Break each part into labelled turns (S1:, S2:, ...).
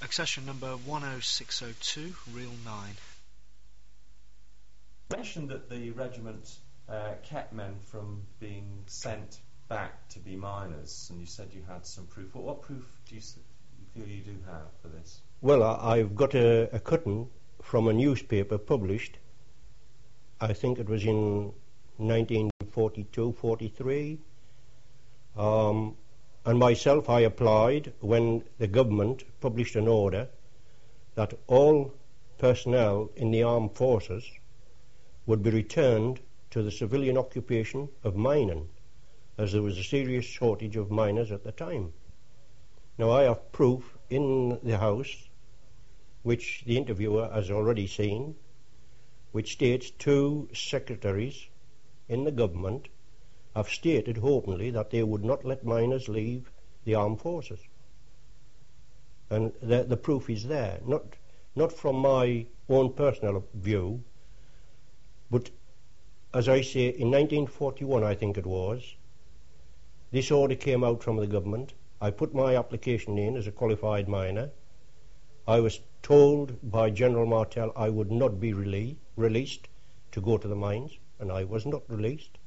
S1: Accession number 10602, reel 9.
S2: You mentioned that the regiment kept men from being sent back to be miners, and you said you had some proof. What proof do you feel you do have for this?
S3: Well, I've got a cutting from a newspaper published, I think it was in 1942-43, and myself I applied when the government published an order that all personnel in the armed forces would be returned to the civilian occupation of mining, as there was a serious shortage of miners at the time. Now I have proof in the House, which the interviewer has already seen, which states 2 secretaries in the government have stated openly that they would not let miners leave the armed forces. And the proof is there, not from my own personal view, but as I say, in 1941 I think it was, this order came out from the government. I put my application in as a qualified miner. I was told by General Martel I would not be released to go to the mines, and I was not released.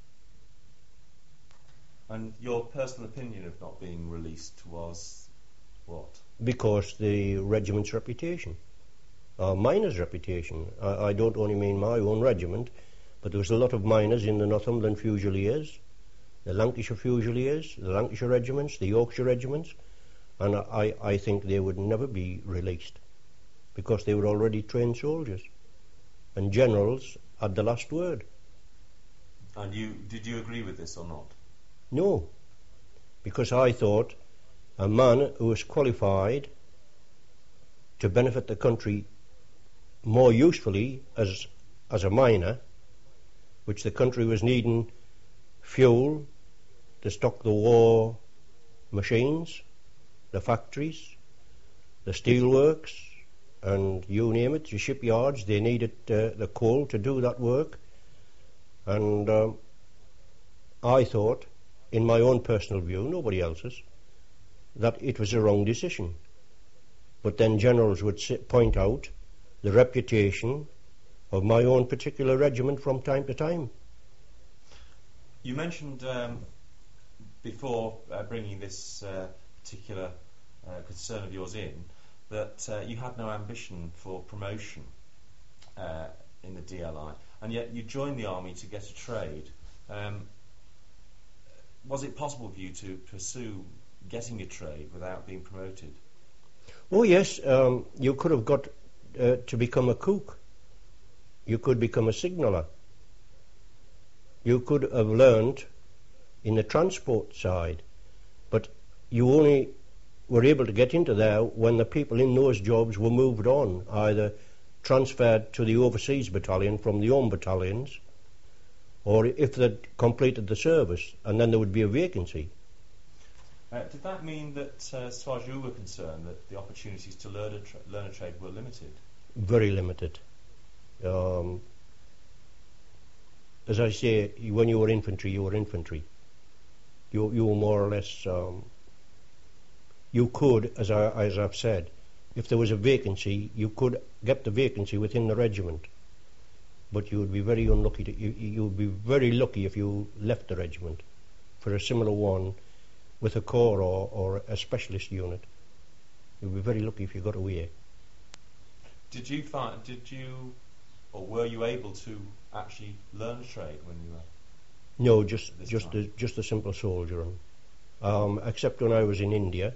S2: And your personal opinion of not being released was what?
S3: Because the regiment's reputation, miners' reputation. I don't only mean my own regiment, but there was a lot of miners in the Northumberland Fusiliers, the Lancashire Fusiliers, the Lancashire regiments, the Yorkshire regiments, and I think they would never be released because they were already trained soldiers, and generals had the last word.
S2: And did you agree with this or not?
S3: No, because I thought a man who was qualified to benefit the country more usefully as a miner, which the country was needing fuel to stock the war machines, the factories, the steelworks, and you name it, the shipyards, they needed the coal to do that work. And I thought, in my own personal view, nobody else's, that it was a wrong decision. But then generals would point out the reputation of my own particular regiment from time to time.
S2: You mentioned before bringing this particular concern of yours in that you had no ambition for promotion in the DLI, and yet you joined the army to get a trade. Was it possible for you to pursue getting a trade without being promoted?
S3: Oh yes, you could have got to become a cook. You could become a signaller. You could have learned in the transport side, but you only were able to get into there when the people in those jobs were moved on, either transferred to the overseas battalion from the home battalions, or if they'd completed the service, and then there would be a vacancy.
S2: Did that mean that, as far as you were concerned, that the opportunities to learn a trade were limited?
S3: Very limited. As I say, when you were infantry, you were infantry. You were more or less. You could, as I've said, if there was a vacancy, you could get the vacancy within the regiment. But you would be very unlucky. You would be very lucky if you left the regiment for a similar one with a corps or a specialist unit. You'd be very lucky if you got away.
S2: Were you able to actually learn a trade when you were?
S3: No, just a simple soldier. Except when I was in India,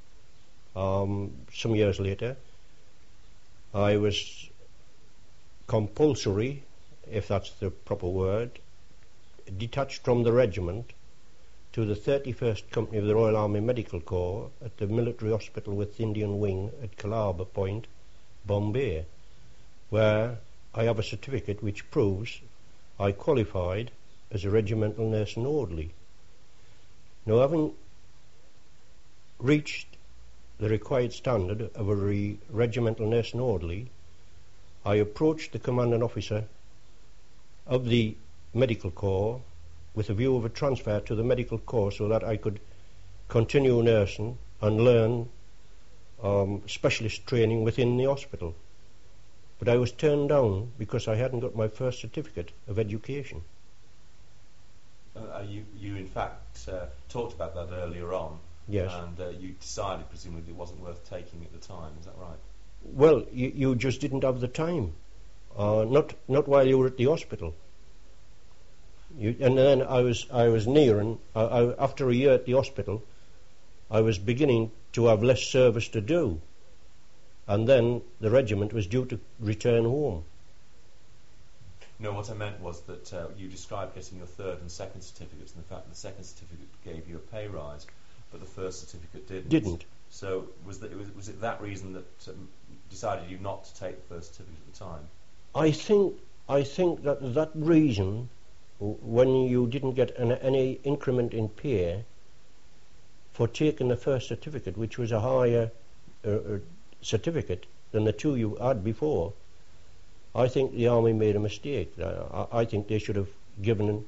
S3: some years later, I was compulsory, if that's the proper word, detached from the regiment to the 31st Company of the Royal Army Medical Corps at the military hospital with Indian Wing at Calabar Point, Bombay, where I have a certificate which proves I qualified as a regimental nurse and orderly. Now, having reached the required standard of a regimental nurse and orderly, I approached the commanding officer of the medical corps with a view of a transfer to the medical corps so that I could continue nursing and learn specialist training within the hospital. But I was turned down because I hadn't got my first certificate of education.
S2: You in fact talked about that earlier on.
S3: Yes.
S2: And you decided, presumably, that it wasn't worth taking at the time. Is that right?
S3: Well, you just didn't have the time. Not while you were at the hospital. And then I was nearing, after a year at the hospital, I was beginning to have less service to do. And then the regiment was due to return home.
S2: No, what I meant was that you described getting your third and second certificates, and the fact that the second certificate gave you a pay rise, but the first certificate didn't. So was it that reason that decided you not to take the first certificate at the time?
S3: I think that reason, when you didn't get any increment in pay for taking the first certificate, which was a higher certificate than the two you had before, I think the army made a mistake. I think they should have given,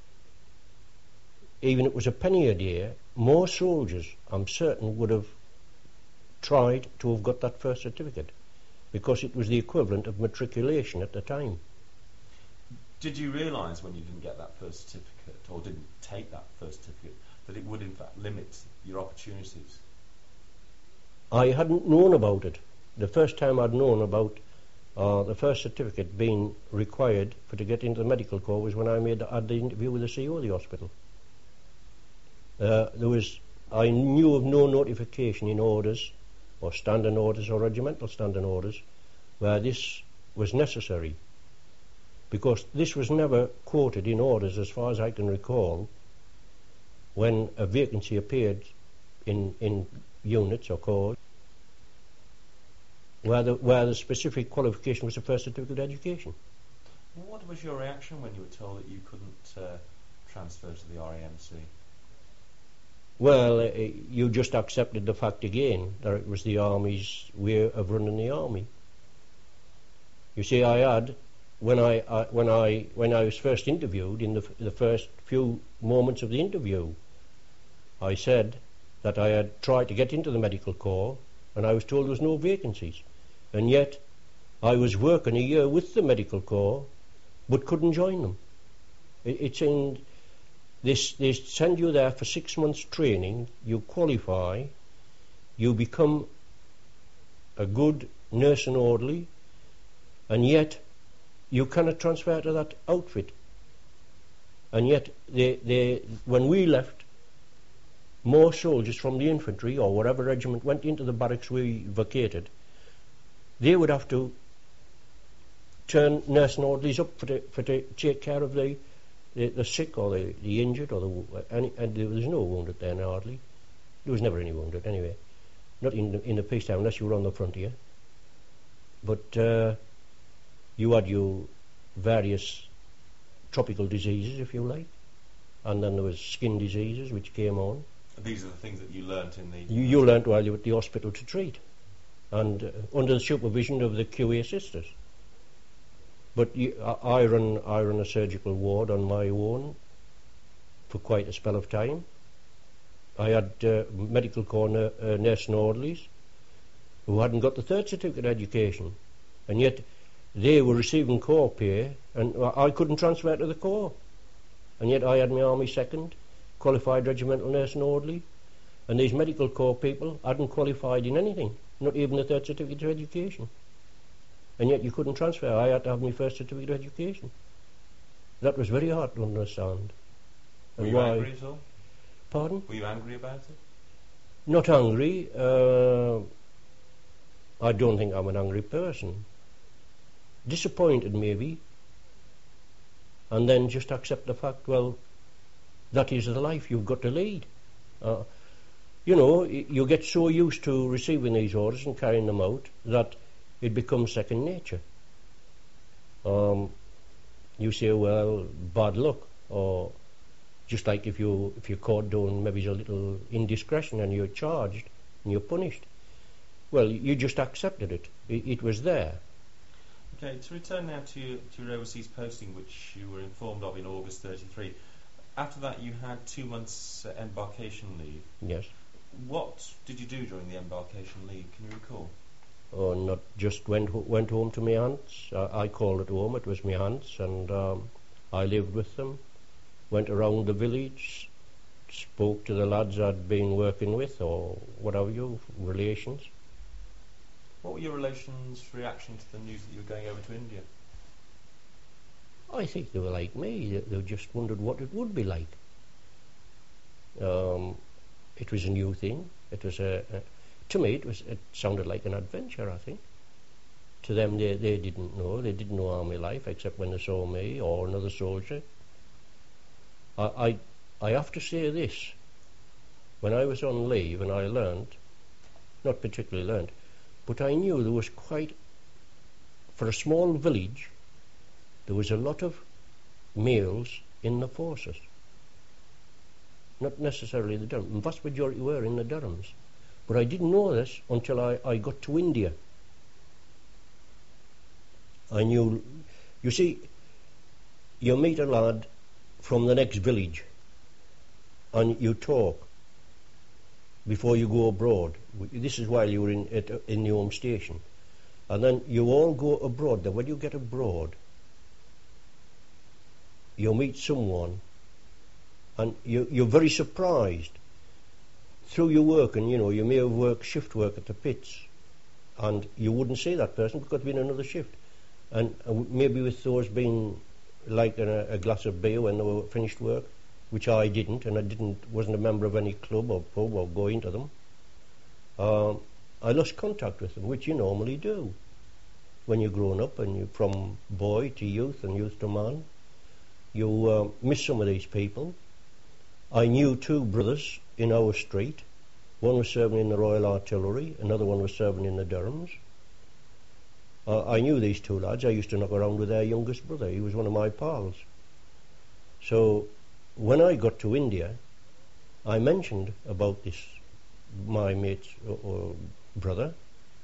S3: even if it was a penny a day, more soldiers, I'm certain, would have tried to have got that first certificate, because it was the equivalent of matriculation at the time.
S2: Did you realise when you didn't get that first certificate, or didn't take that first certificate, that it would in fact limit your opportunities?
S3: I hadn't known about it. The first time I'd known about the first certificate being required to get into the medical corps was when I had the interview with the CEO of the hospital. I knew of no notification in orders, or standing orders, or regimental standing orders, where this was necessary, because this was never quoted in orders, as far as I can recall, when a vacancy appeared in units or corps, where the specific qualification was the first certificate of education.
S2: What was your reaction when you were told that you couldn't transfer to the RAMC?
S3: Well, you just accepted the fact again that it was the Army's way of running the Army. You see, I had, when I was first interviewed, in the first few moments of the interview, I said that I had tried to get into the medical corps, and I was told there was no vacancies. And yet, I was working a year with the medical corps, but couldn't join them. They send you there for 6 months training, you qualify, you become a good nurse and orderly, and yet you cannot transfer to that outfit. And yet, when we left, more soldiers from the infantry or whatever regiment went into the barracks we vacated, they would have to turn nurse and orderlies up for to take care of the sick or the injured or and there was no wounded then hardly. There was never any wounded anyway, not in the peacetime unless you were on the frontier. But you had your various tropical diseases, if you like, and then there was skin diseases which came on.
S2: These are the things that you learnt in the...
S3: You learnt while you were at the hospital to treat, and under the supervision of the QA sisters. But I run a surgical ward on my own for quite a spell of time. I had medical corps nurse and orderlies who hadn't got the third certificate education, and yet they were receiving corps pay, and I couldn't transfer to the corps. And yet I had my army second, qualified regimental nurse and orderly, and these medical corps people hadn't qualified in anything, not even the third certificate of education. And yet you couldn't transfer. I had to have my first certificate of education. That was very hard to understand.
S2: Were you angry at all?
S3: Pardon?
S2: Were you angry about it?
S3: Not angry. I don't think I'm an angry person. Disappointed maybe. And then just accept the fact, well, that is the life you've got to lead. You know, you get so used to receiving these orders and carrying them out that it becomes second nature. You say, well, bad luck, or just like if you're caught doing maybe a little indiscretion and you're charged and you're punished. Well, you just accepted it. It was there.
S2: Okay, to return now to your overseas posting, which you were informed of in August 33. After that, you had 2 months embarkation leave.
S3: Yes.
S2: What did you do during the embarkation leave? Can you recall?
S3: Oh, not just went home to my aunts. I called it home. It was my aunts, and I lived with them. Went around the village, spoke to the lads I'd been working with, or whatever relations.
S2: What were your relations' reaction to the news that you were going over to India?
S3: I think they were like me. They just wondered what it would be like. It was a new thing. It was to me, it sounded like an adventure, I think. To them, they didn't know. They didn't know army life, except when they saw me or another soldier. I have to say this. When I was on leave and I learned, not particularly learned, but I knew there was for a small village, there was a lot of males in the forces. Not necessarily the Durhams. The vast majority were in the Durhams. But I didn't know this until I got to India. I knew, you see, you meet a lad from the next village and you talk before you go abroad. This is while you were in the home station. And then you all go abroad. Then when you get abroad, you meet someone and you're very surprised. Through your work, and you may have worked shift work at the pits, and you wouldn't see that person because they've been another shift. And maybe with those being like a glass of beer when they were finished work, which I didn't, and wasn't a member of any club or pub or going to them. I lost contact with them, which you normally do when you're grown up and you're from boy to youth and youth to man. You miss some of these people. I knew two brothers in our street. One was serving in the Royal Artillery, another one was serving in the Durhams. I knew these two lads. I used to knock around with their youngest brother. He was one of my pals. So when I got to India, I mentioned about this, my mate's brother.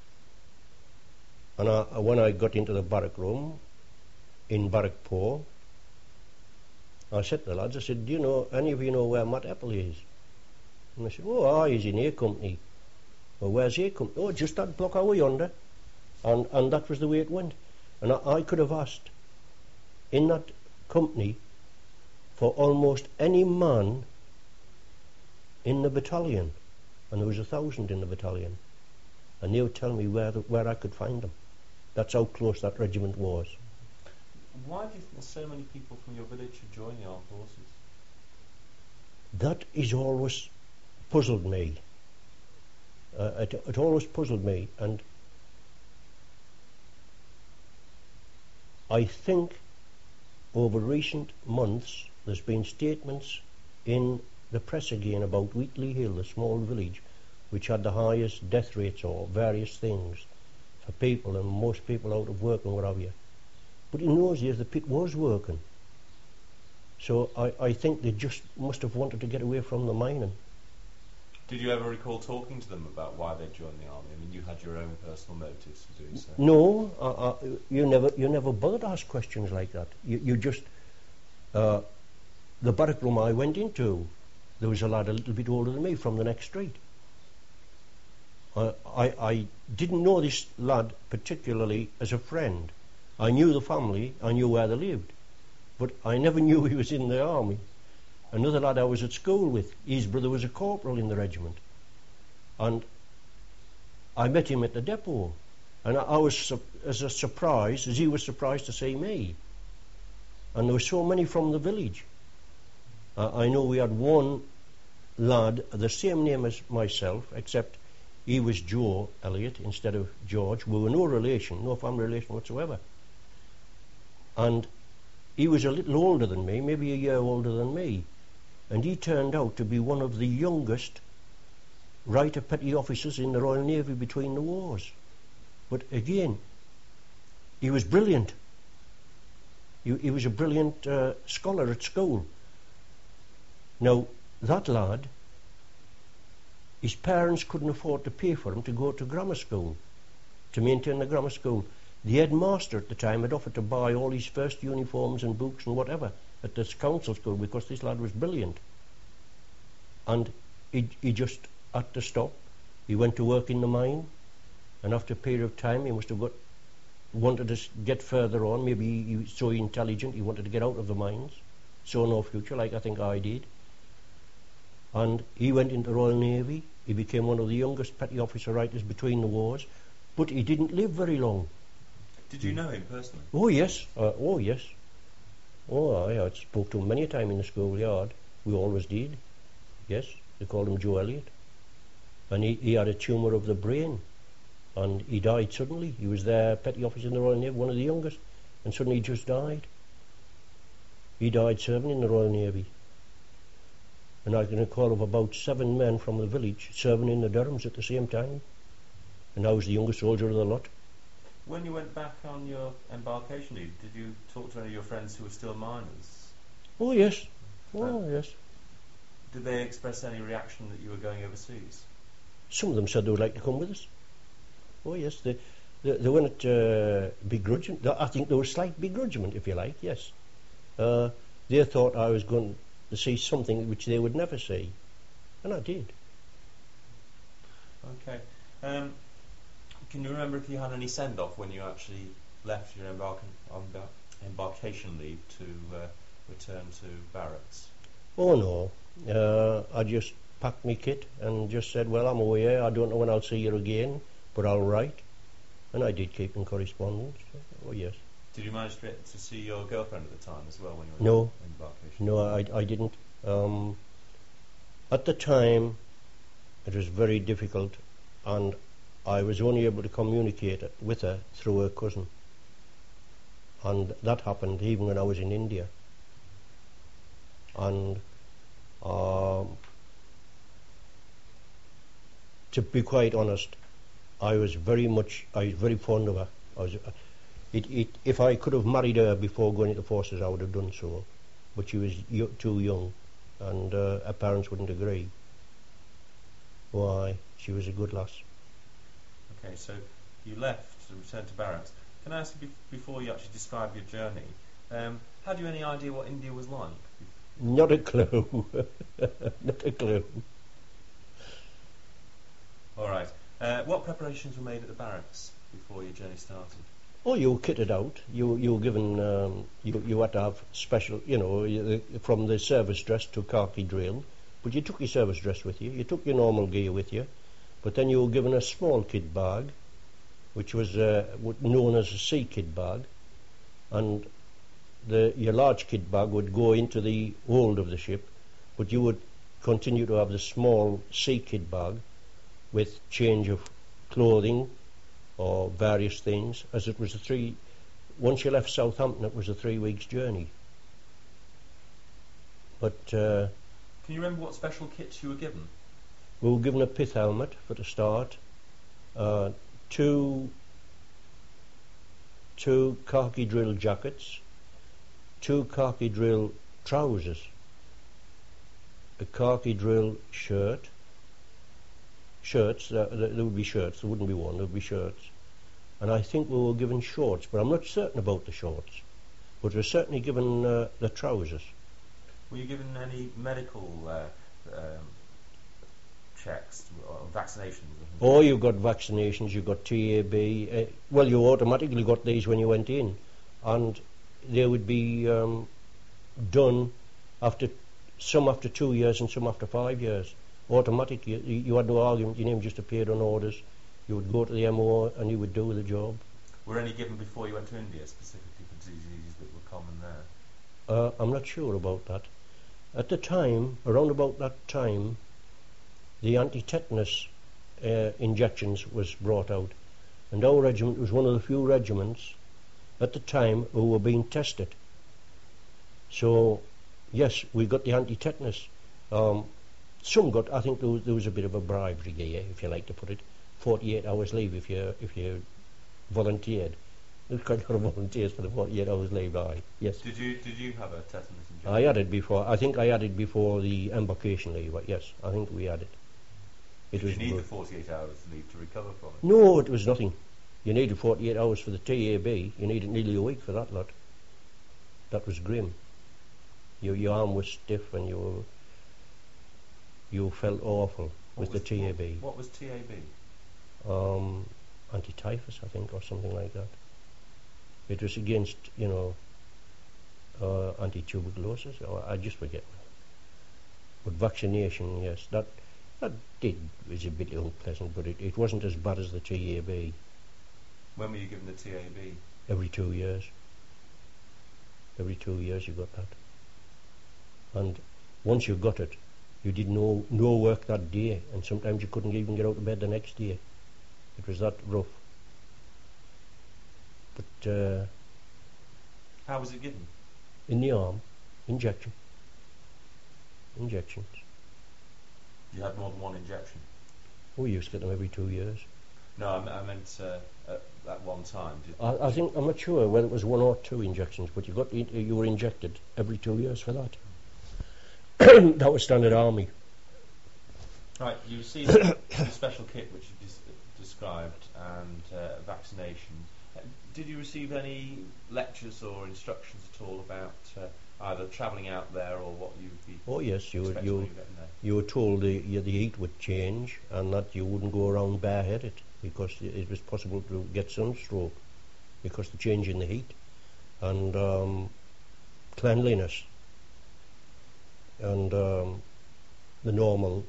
S3: And when I got into the barrack room in Barrackpore, I said to the lads, I said, do any of you know where Matt Eppely is? And they said, he's in A Company. Well, where's A Company? Oh, just that block over yonder. And that was the way it went. And I could have asked in that company for almost any man in the battalion. And there was 1,000 in the battalion. And they would tell me where I could find them. That's how close that regiment was.
S2: Why do you think there's so many people from your village who join the armed forces?
S3: That has always puzzled me. It always puzzled me, and I think over recent months there's been statements in the press again about Wheatley Hill, a small village which had the highest death rates or various things for people, and most people out of work and what have you. But in those years the pit was working. So I think they just must have wanted to get away from the mining.
S2: Did you ever recall talking to them about why they joined the army? I mean, you had your own personal motives for doing so.
S3: No, you never bothered to ask questions like that. You just the barrack room I went into, there was a lad a little bit older than me from the next street. I didn't know this lad particularly as a friend. I knew the family, I knew where they lived, but I never knew he was in the army. Another lad I was at school with, his brother was a corporal in the regiment, and I met him at the depot, and I was as surprised as he was surprised to see me. And there were so many from the village. I know we had one lad, the same name as myself, except he was Joe Elliott instead of George. We were no relation, no family relation whatsoever. And he was a little older than me, maybe a year older than me, and he turned out to be one of the youngest Writer Petty officers in the Royal Navy between the wars. But again, he was brilliant. He was a brilliant scholar at school. Now, that lad, his parents couldn't afford to pay for him to go to grammar school, to maintain the grammar school. The headmaster at the time had offered to buy all his first uniforms and books and whatever at this council school because this lad was brilliant. And he just had to stop. He went to work in the mine, and after a period of time he must have wanted to get further on. Maybe he was so intelligent he wanted to get out of the mines, saw no future, like I think I did. And he went into the Royal Navy. He became one of the youngest petty officer writers between the wars, but he didn't live very long.
S2: Did you know him personally?
S3: Oh yes, oh yes. Oh, I spoke to him many a time in the schoolyard. We always did. Yes, they called him Joe Elliott. And he had a tumour of the brain, and he died suddenly. He was there, petty officer in the Royal Navy, one of the youngest, and suddenly he just died. He died serving in the Royal Navy. And I can recall of about 7 men from the village serving in the Durhams at the same time. And I was the youngest soldier of the lot.
S2: When you went back on your embarkation leave, did you talk to any of your friends who were still miners?
S3: Oh yes, oh yes.
S2: Did they express any reaction that you were going overseas?
S3: Some of them said they would like to come with us. Oh yes, they weren't begrudging. I think there was slight begrudgment, if you like, yes. They thought I was going to see something which they would never see. And I did.
S2: Okay. Can you remember if you had any send-off when you actually left your embarkation leave to return to barracks?
S3: Oh no. I just packed my kit and just said, well, I'm away. I don't know when I'll see you again, but I'll write. And I did keep in correspondence. Oh yes.
S2: Did you manage to see your girlfriend at the time as well when you were
S3: No.
S2: in embarkation?
S3: No, I didn't. At the time, it was very difficult, and I was only able to communicate with her through her cousin. And that happened even when I was in India. And to be quite honest, I was very fond of her. If I could have married her before going into the forces, I would have done so. But she was too young, and her parents wouldn't agree. Why? She was a good lass.
S2: Okay, so you left and returned to barracks. Can I ask you, before you actually describe your journey, had you any idea what India was like?
S3: Not a clue. Not a clue.
S2: All right. What preparations were made at the barracks before your journey started?
S3: Oh, you were kitted out. You were given. You had to have special. From the service dress to khaki drill. But you took your service dress with you. You took your normal gear with you. But then you were given a small kit bag, which was known as a sea kit bag, and your large kit bag would go into the hold of the ship, but you would continue to have the small sea kit bag with change of clothing or various things, as it was once you left Southampton, it was a 3 weeks journey. But
S2: can you remember what special kits you were given?
S3: We were given a pith helmet for the start, two khaki drill jackets, 2 khaki drill trousers, a khaki drill shirts, there would be shirts, there wouldn't be one, there would be shirts. And I think we were given shorts, but I'm not certain about the shorts. But we were certainly given the trousers.
S2: Were you given any medical checks or vaccinations?
S3: Oh, you got vaccinations, you got TAB. Well, you automatically got these when you went in. And they would be done after 2 years and some after 5 years. Automatic, you had no argument, your name just appeared on orders. You would go to the MO and you would do the job.
S2: Were any given before you went to India, specifically for diseases that were common there?
S3: I'm not sure about that. At the time, around about that time, the anti-tetanus injections was brought out, and our regiment was one of the few regiments at the time who were being tested. So, yes, we got the anti-tetanus. Some got, I think there was a bit of a bribery here, if you like to put it. 48 hours leave if you volunteered. There's quite a lot of volunteers for the 48 hours leave. Yes.
S2: Did you have a tetanus injection?
S3: I had it before. I think I had it before the embarkation leave. Yes, I think we had it.
S2: Did you need the 48 hours leave to recover from it?
S3: No, it was nothing. You needed 48 hours for the TAB. You needed nearly a week for that lot. That was grim. Your arm was stiff and you felt awful. with the TAB.
S2: What was TAB?
S3: Anti-typhus, I think, or something like that. It was against, anti-tuberculosis, or I just forget. But vaccination, yes, that was a bit unpleasant, but it wasn't as bad as the TAB.
S2: When were you given the TAB?
S3: Every 2 years. Every 2 years you got that. And once you got it, you did no work that day, and sometimes you couldn't even get out of bed the next day. It was that rough. But
S2: how was it given?
S3: In the arm, injections.
S2: You had more than one injection?
S3: We used to get them every 2 years.
S2: No, I meant at one time.
S3: I think, I'm not sure whether it was 1 or 2 injections, but you were injected every 2 years for that. That was standard army.
S2: Right, you received the special kit which you described and vaccination. Did you receive any lectures or instructions at all about either travelling out there or what you'd be? Oh yes, you were told the heat would change and that you wouldn't go around bareheaded because it was possible to get sunstroke because of the change in the heat, and cleanliness and the normal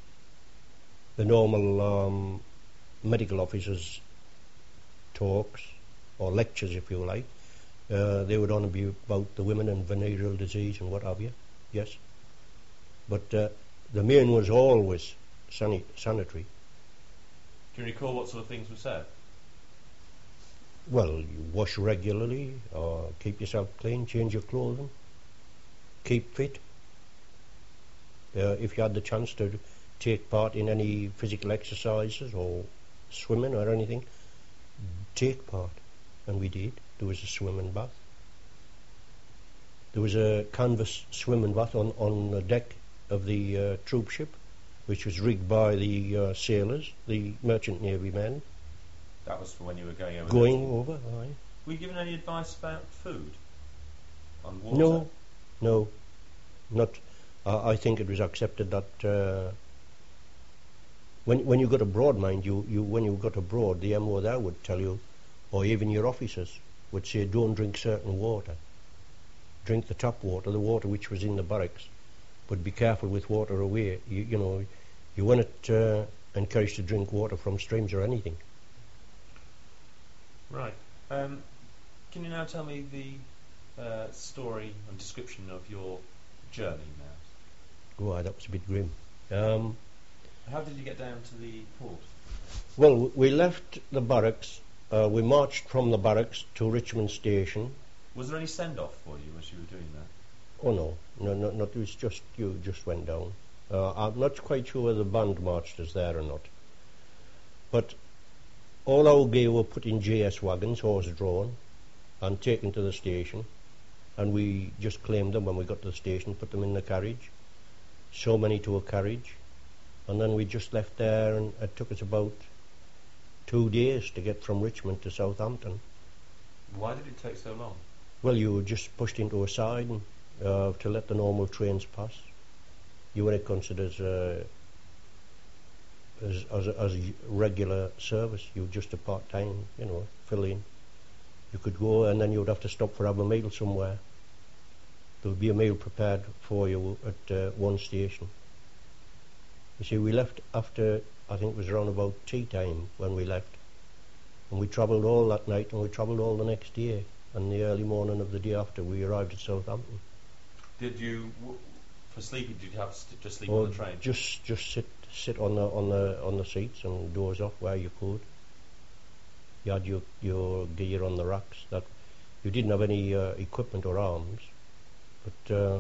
S2: medical officers' talks or lectures, if you like. They would only be about the women and venereal disease and what have you, yes. But the main was always sanitary. Do you recall what sort of things were said?
S3: Well, you wash regularly, or keep yourself clean, change your clothing, keep fit. If you had the chance to take part in any physical exercises or swimming or anything, take part. And we did. There was a swimming bath. There was a canvas swimming bath on the deck of the troop ship, which was rigged by the sailors, the merchant navy men.
S2: That was for when you were going over?
S3: Going over, aye.
S2: Were you given any advice about food on water?
S3: No, not. I think it was accepted that when you got abroad, mind you, when you got abroad, the MO there would tell you, or even your officers would say, don't drink certain water. Drink the tap water, the water which was in the barracks, but be careful with water away. You weren't encouraged to drink water from streams or anything.
S2: Right. Can you now tell me the story and description of your journey now?
S3: Oh, that was a bit grim.
S2: How did you get down to the port?
S3: Well, we left the barracks. We marched from the barracks to Richmond Station.
S2: Was there any send-off for you as you were doing that?
S3: Oh no. It was just you just went down. I'm not quite sure whether the band marched us there or not. But all our gear were put in JS wagons, horse-drawn, and taken to the station. And we just claimed them when we got to the station, put them in the carriage. So many to a carriage. And then we just left there, and it took us about 2 days to get from Richmond to Southampton.
S2: Why did it take so long?
S3: Well, you were just pushed into a side to let the normal trains pass. You weren't considered as a regular service. You were just a part-time, fill in. You could go and then you would have to stop for have a meal somewhere. There would be a meal prepared for you at one station. You see, we left after, I think it was around about tea time when we left. And we travelled all that night and we travelled all the next day. And the early morning of the day after, we arrived at Southampton.
S2: Did you, for sleeping, did you have to just sleep on the train?
S3: Just sit on the seats and doze off where you could. You had your gear on the racks. That you didn't have any equipment or arms, but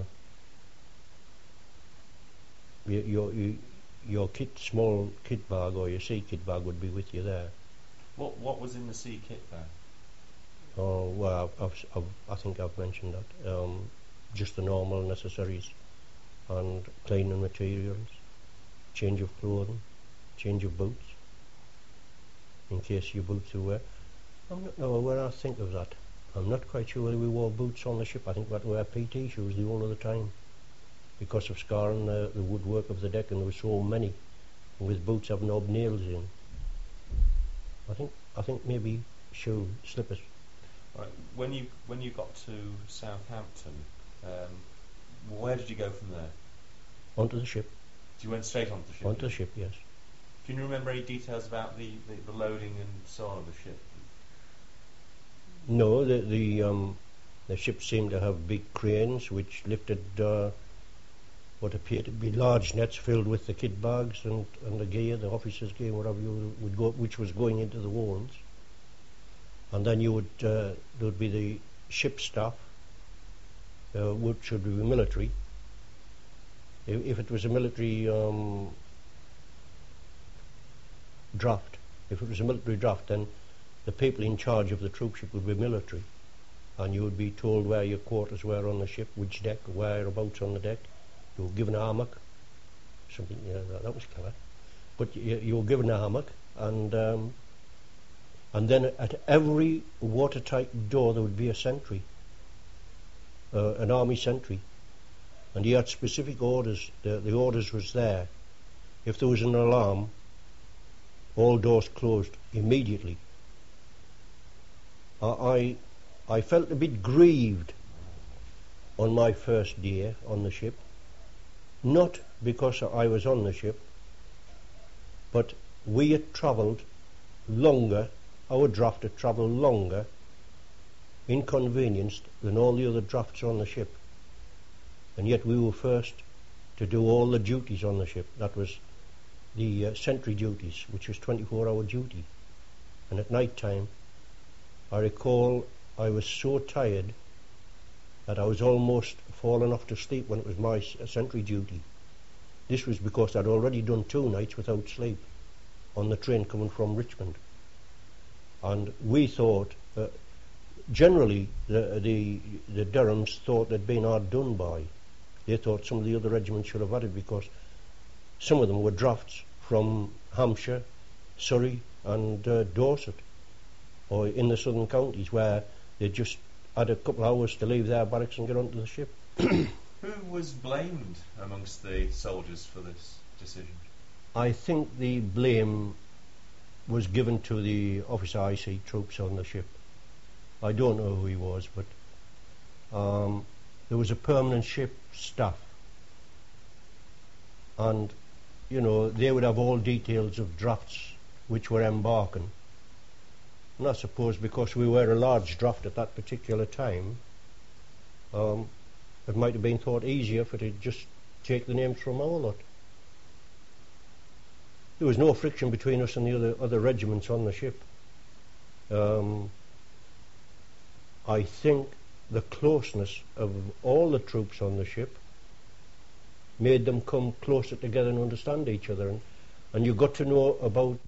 S3: your small kit bag or your sea kit bag would be with you there.
S2: What was in the sea kit there?
S3: Oh well, I think I've mentioned that. Just the normal necessaries and cleaning materials, change of clothing, change of boots, in case your boots are wet. When I think of that, I'm not quite sure whether we wore boots on the ship. I think we had to wear PT shoes the whole of the time because of scarring the woodwork of the deck, and there were so many with boots having knob nails in. I think maybe shoe slippers.
S2: Right. When you got to Southampton, where did you go from there?
S3: Onto the ship.
S2: You went straight onto the ship?
S3: Onto the ship, yes.
S2: Can you remember any details about the loading and so on of the ship?
S3: No, the ship seemed to have big cranes which lifted what appeared to be large nets filled with the kit bags and the gear, the officers' gear, whatever you would go, which was going into the walls. And then you would there would be the ship staff, which would be military. If it was a military draft, then the people in charge of the troopship would be military, and you would be told where your quarters were on the ship, which deck, whereabouts on the deck. You were given a hammock, something, that was clever. But you were given a hammock, and then at every watertight door there would be a sentry, an army sentry, and he had specific orders. The orders was there. If there was an alarm, all doors closed immediately. I felt a bit grieved on my first day on the ship, not because I was on the ship, but we had travelled longer, our draft had travelled longer, inconvenienced than all the other drafts on the ship, and yet we were first to do all the duties on the ship. That was the sentry duties, which was 24-hour duty, and at night time I recall I was so tired that I was almost falling off to sleep when it was my sentry duty. This was because I'd already done 2 nights without sleep on the train coming from Richmond. And we thought, generally the Durhams thought they'd been hard done by. They thought some of the other regiments should have had it because some of them were drafts from Hampshire, Surrey and Dorset, or in the southern counties, where they just had a couple of hours to leave their barracks and get onto the ship.
S2: Who was blamed amongst the soldiers for this decision?
S3: I think the blame was given to the officer IC troops on the ship. I don't know who he was, but there was a permanent ship staff, and they would have all details of drafts which were embarking. And I suppose because we were a large draft at that particular time, it might have been thought easier for to just take the names from our lot. There was no friction between us and the other regiments on the ship. I think the closeness of all the troops on the ship made them come closer together and understand each other, and you got to know about